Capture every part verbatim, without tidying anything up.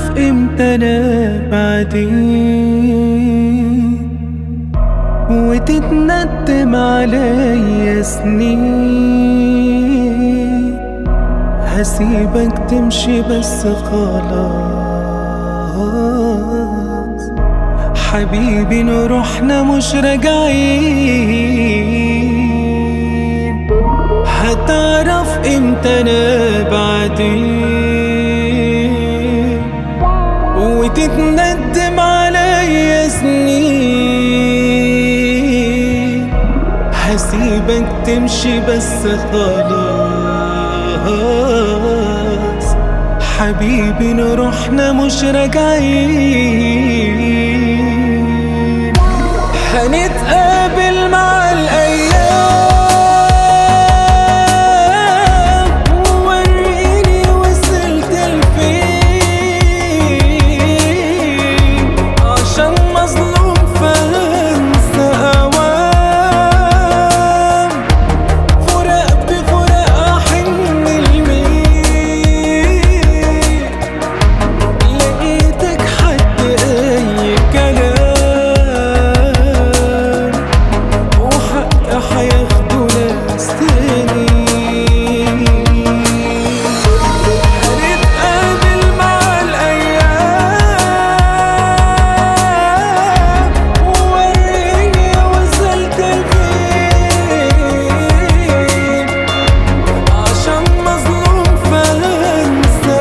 هتعرف امتى انا بعدين وتتندم عليا سنين. هسيبك تمشي بس خلاص حبيبي، نروحنا مش راجعين. هتعرف امتى انا بعدين وتتندم عليا سنين. هسيبك تمشي بس خلاص حبيبي، نروحنا مش راجعين. هنتقابل مع الأيام ووريني وصلت لفين، عشان مظلوم فهنسى أوام. فراق بفراق أحن لمين، لقيتك حد أي كلام وحق هياخدوا ناس تاني. هنتقابل مع الأيام ووريني وصلت لفين، عشان مظلوم فهنسى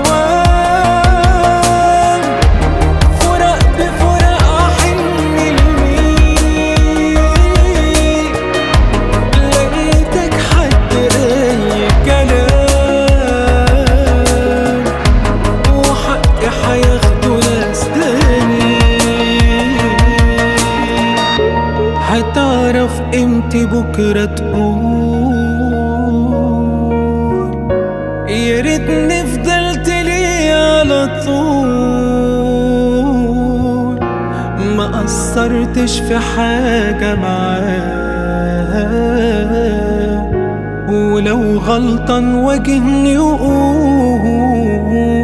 أوام. فراق بفراق أحن لمين، لقيتك حد أي كلام وحقي هياخدوا ناس تاني. هتعرف امتى بكرة تقول يا ريتني فضلت لي على طول، ما قصرتش في حاجة معاه. ولو غلطان واجهني وقول